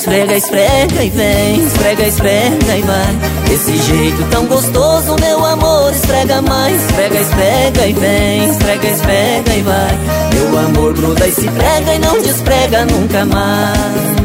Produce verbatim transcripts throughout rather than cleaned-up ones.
Esfrega, esfrega e vem, esfrega, esfrega e vai. Desse jeito tão gostoso, meu amor, esfrega mais. Esfrega, esfrega e vem, esfrega, esfrega e vai. Meu amor gruda e se prega e não desprega nunca mais.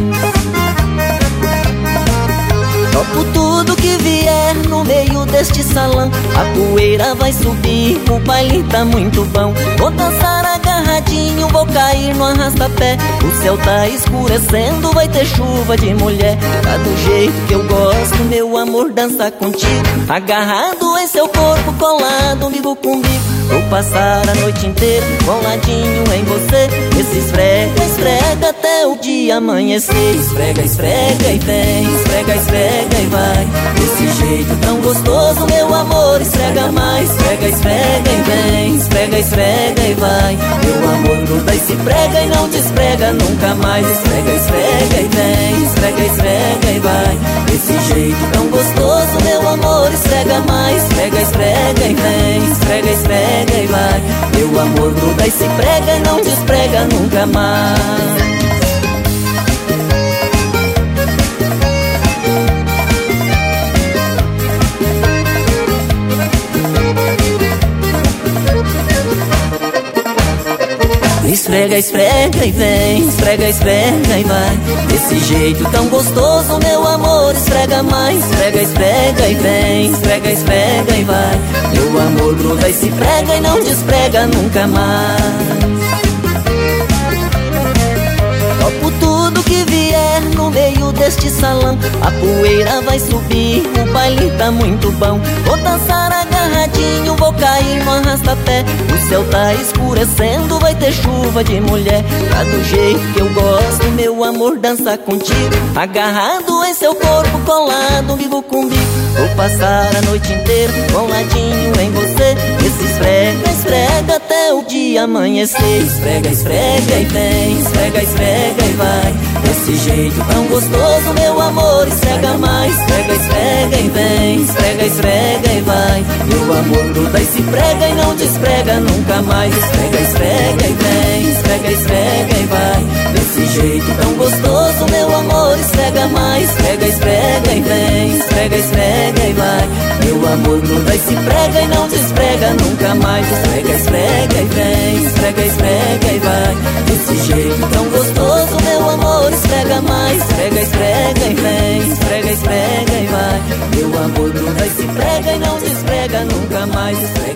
Topo tudo que vier no meio deste salão. A poeira vai subir, o baile tá muito bom. Vou dançar agarradinho, vou cair no arrasta-pé. O céu tá escurecendo, vai ter chuva de mulher. Tá do jeito que eu gosto, meu amor, dançar contigo. Agarrado em seu corpo, colado, umbigo com umbigo. Vou passar a noite inteira coladinho em você. Esse esfrega, esfrega até o dia amanhecer. Esfrega, esfrega e vem, esfrega, esfrega e vai. Desse jeito tão gostoso, meu amor, esfrega mais. Esfrega, esfrega e vem, esfrega, esfrega e vai. Meu amor gruda e se prega e não desprega nunca mais. Esfrega, esfrega e vem, esfrega, esfrega e vai. Desse jeito tão gostoso, meu amor, esfrega mais. Esfrega, esfrega e vem, esfrega, esfrega e vai. Meu amor gruda e se prega e não desprega nunca mais. Esfrega, esfrega e vem, esfrega, esfrega e vai. Desse jeito tão gostoso, meu amor, esfrega mais. Esfrega, esfrega e vem, esfrega, esfrega e vai. Meu amor gruda e se prega e não desprega nunca mais. Topo tudo que vier no meio deste salão. A poeira vai subir, o baile tá muito bom. Vou dançar agarradinho, vou cair no arrasta-pé. O céu tá escurecendo, vai ter chuva de mulher. Tá do jeito que eu gosto, meu amor, dançar contigo. Agarrado em seu corpo, colado, umbigo com umbigo. Vou passar a noite inteira coladinho em você. Esse esfrega, esfrega até o dia amanhecer. Esfrega, esfrega e vem, esfrega, esfrega e vai. Desse jeito tão gostoso, meu amor, esfrega mais. Esfrega, esfrega e vem, esfrega, esfrega e vai. Meu amor gruda e se prega e não desprega nunca mais. Esfrega, esfrega e vem, esfrega, esfrega e vai. Desse jeito tão gostoso, meu amor, esfrega mais. Esfrega, esfrega e vem, esfrega, esfrega e vai. Meu amor gruda e se prega e não desprega nunca mais. Esfrega, esfrega e vem, esfrega, esfrega e vai. Desse jeito tão gostoso, meu amor, esfrega mais. Esfrega, esfrega e vem, esfrega, esfrega e vai. Meu amor gruda e se prega e não desprega nunca mais. Esfrega,